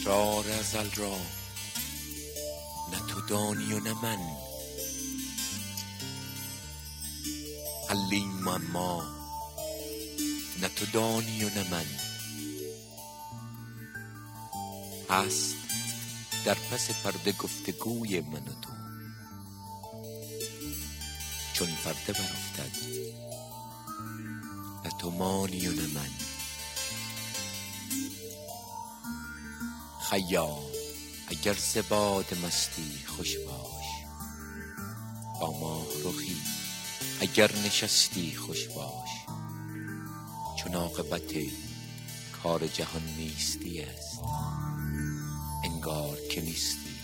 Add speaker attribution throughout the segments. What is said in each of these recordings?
Speaker 1: اسرار ازل را نه تو دانی و نه من، حلیم معما نه تو دانی و نه من. هست در پس پرده گفتگوی من و تو، چون پرده برافتد نه تو مانی و نه من. خیام اگر ز باد مستی خوش باش، با ماه رخی اگر نشستی خوش باش. چون عاقبت کار جهان نیستی است، انگار که نیستی.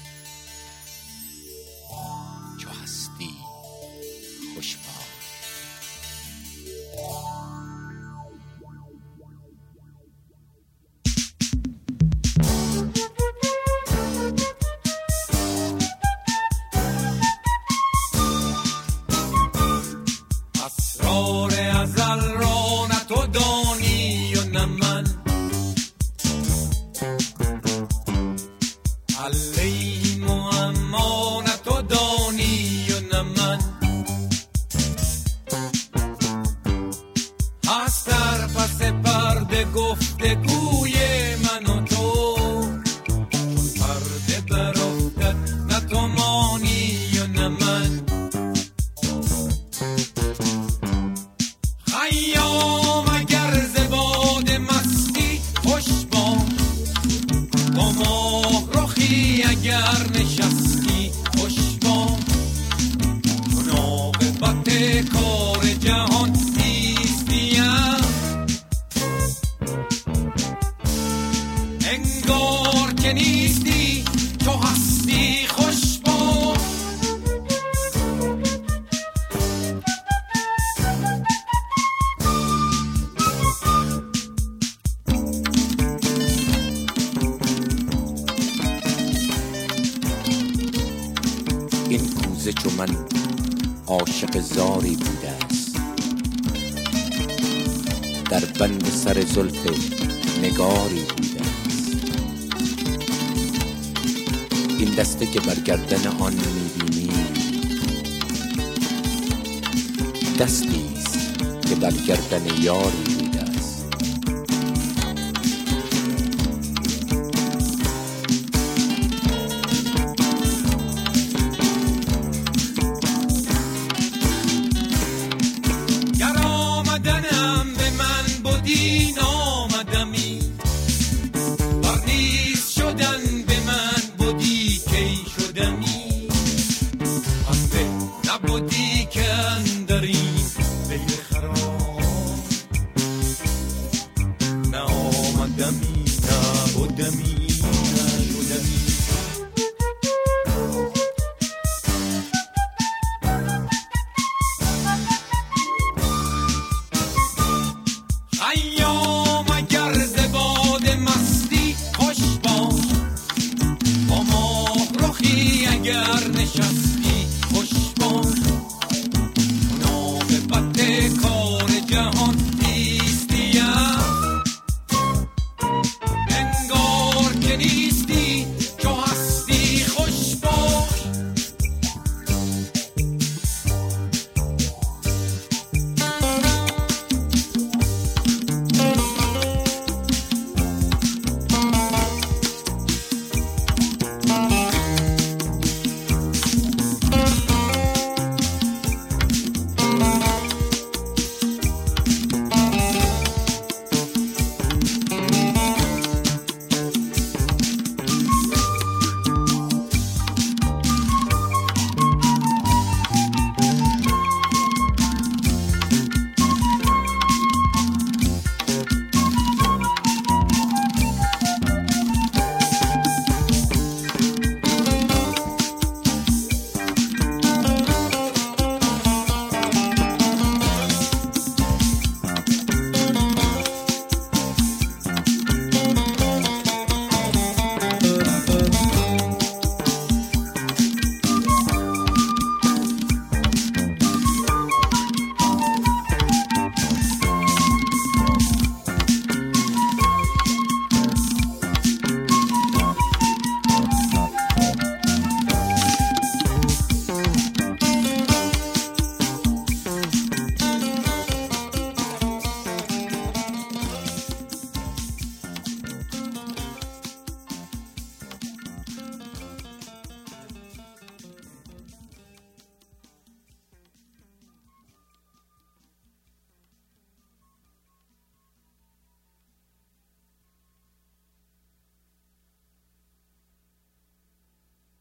Speaker 1: چو هستی خوش باش.
Speaker 2: اسرار ازل را نه تو دانی و نه من، حلی معما نه تو دانی و نه من. هست در پس پرده گفتگوی من و تو، چون پرده برافتد نه تو مانی و نه من. خیام اگر ز باد مستی خوش باش، با ماه رخی اگر نشستی خوش باش. چون عاقبت کار جهان نیستی است، انگار که نیستی. تو هستی خوش باش.
Speaker 1: این کوزه چو من عاشق زاری بوده است، در بند سر زلف نگاری بوده است. این دسته که بر گردن آن میبینی، دستی است که بر گردن یاری بوده است.